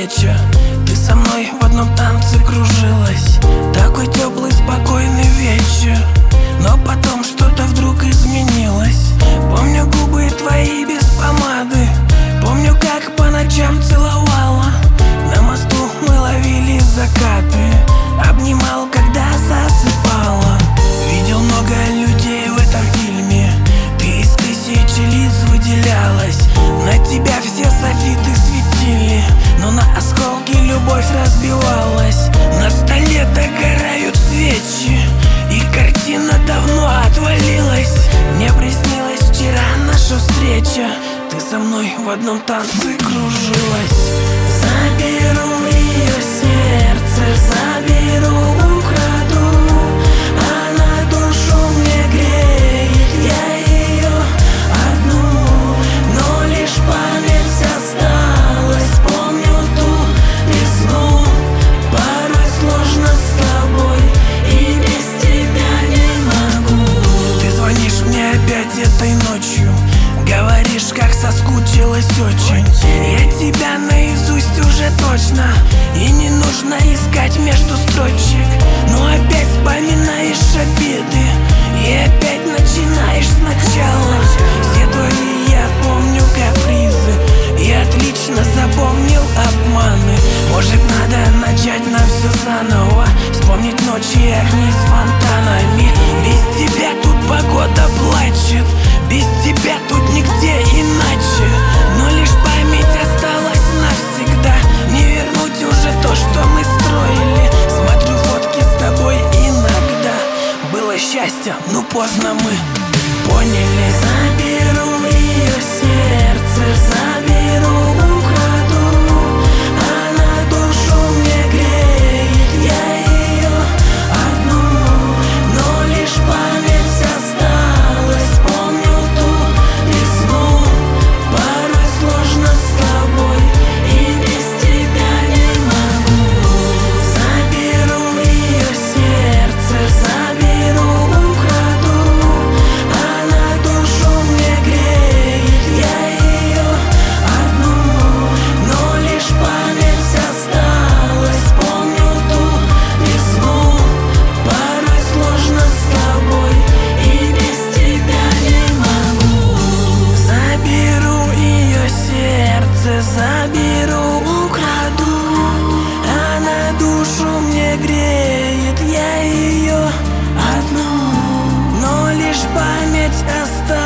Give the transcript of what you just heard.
встреча. Ты со мной в одном танце кружилась. Такой теплый, спокойный вечер. Но потом что-то вдруг изменилось. Помню губы твои без помады. Помню, как по ночам целовала. На мосту мы ловили закаты. Обнимал, когда засыпала. Видел много людей в этом фильме. Ты из тысячи лиц выделялась. На тебя все софиты светили, но на осколки любовь разбивалась. На столе догорают свечи, и картина давно отвалилась. Мне приснилась вчера наша встреча. Ты со мной в одном танце кружилась. Заберу ее сердце, заберу, украду. Она душу мне греет, я ее одну. Но лишь память осталась, помню ту весну. Порой сложно с тобой, и без тебя не могу. Ты звонишь мне опять этой ночью, говоришь, как соскучилась очень. Я тебя наизусть уже точно, и не нужно искать между строчек. Но опять вспоминаешь обиды, и опять начинаешь сначала. Все твои я помню капризы, и отлично запомнил обманы. Может, надо начать на все заново, вспомнить ночи и огни с фонтанами. Без тебя тут погода плачет, без тебя тут нигде иначе. Но лишь память осталась навсегда, не вернуть уже то, что мы строили. Смотрю фотки с тобой иногда. Было счастье, но поздно мы поняли. Заберу ее сердце, заберу, украду. Она душу мне греет, я ее одну. Но лишь память осталась, помню ту весну. Порой сложно с тобой, и без тебя не могу. Заберу ее сердце, заберу, украду. Она душу мне греет, я ее одну. Но лишь память осталась, помню ту весну. Порой сложно с тобой, и без тебя не могу. Заберу ее сердце, заберу, украду. Она душу мне греет, я ее одну. Но лишь память осталась.